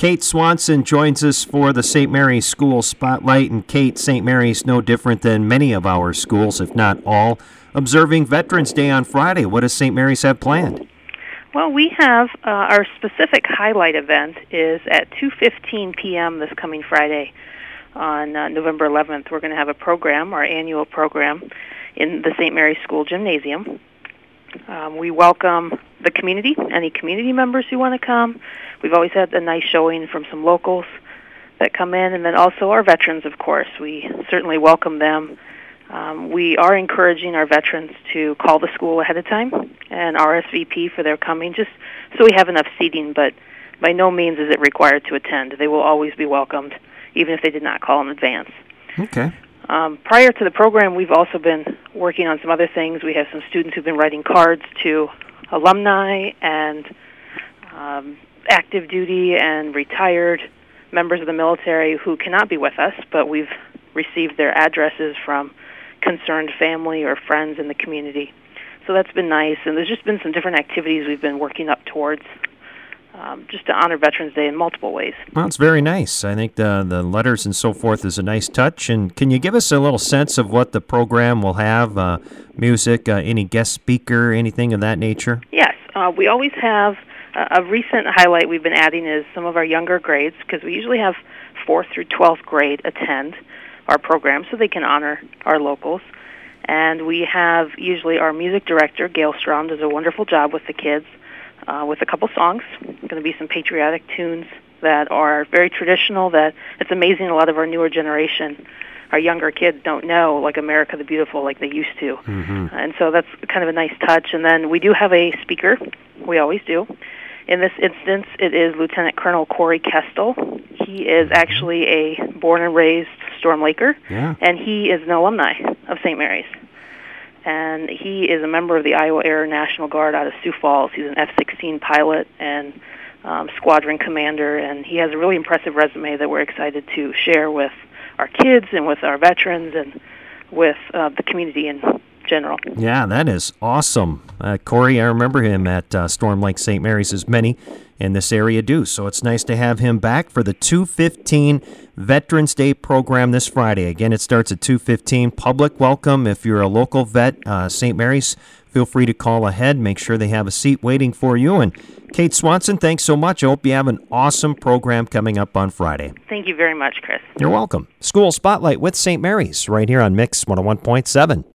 Kate Swanson joins us for the St. Mary's School Spotlight. And Kate, St. Mary's no different than many of our schools, if not all, observing Veterans Day on Friday. What does St. Mary's have planned? Well, we have our specific highlight event is at 2:15 p.m. this coming Friday on November 11th. We're going to have a program, our annual program, in the St. Mary's School Gymnasium. We welcome the community, any community members who want to come. We've always had a nice showing from some locals that come in, and then also our veterans, of course. We certainly welcome them. We are encouraging our veterans to call the school ahead of time and RSVP for their coming, just so we have enough seating, but by no means is it required to attend. They will always be welcomed, even if they did not call in advance. Okay. Prior to the program, we've also been working on some other things. We have some students who've been writing cards to alumni and active duty and retired members of the military who cannot be with us, but we've received their addresses from concerned family or friends in the community. So that's been nice, and there's just been some different activities we've been working up towards just to honor Veterans Day in multiple ways. Well, it's very nice. I think the letters and so forth is a nice touch. And can you give us a little sense of what the program will have? Music, any guest speaker, anything of that nature? Yes. We always have a recent highlight we've been adding is some of our younger grades, because we usually have 4th through 12th grade attend our program so they can honor our locals. And we have usually our music director, Gail Strom, does a wonderful job with the kids with a couple songs. Going to be some patriotic tunes that are very traditional, that it's amazing a lot of our newer generation, our younger kids don't know, like America the Beautiful like they used to. Mm-hmm. And so that's kind of a nice touch. And then we do have a speaker. We always do. In this instance, it is Lieutenant Colonel Corey Kestel. He is actually a born and raised Storm Laker, and he is an alumni of St. Mary's. And he is a member of the Iowa Air National Guard out of Sioux Falls. He's an F-16 pilot and squadron commander, and he has a really impressive resume that we're excited to share with our kids and with our veterans and with the community in general. Yeah, that is awesome. Corey, I remember him at Storm Lake St. Mary's, as many in this area do. So it's nice to have him back for the 2:15 Veterans Day program this Friday. Again, it starts at 2:15. Public welcome. If you're a local vet, St. Mary's, feel free to call ahead. Make sure they have a seat waiting for you. And Kate Swanson, thanks so much. I hope you have an awesome program coming up on Friday. Thank you very much, Chris. You're welcome. School Spotlight with St. Mary's right here on Mix 101.7.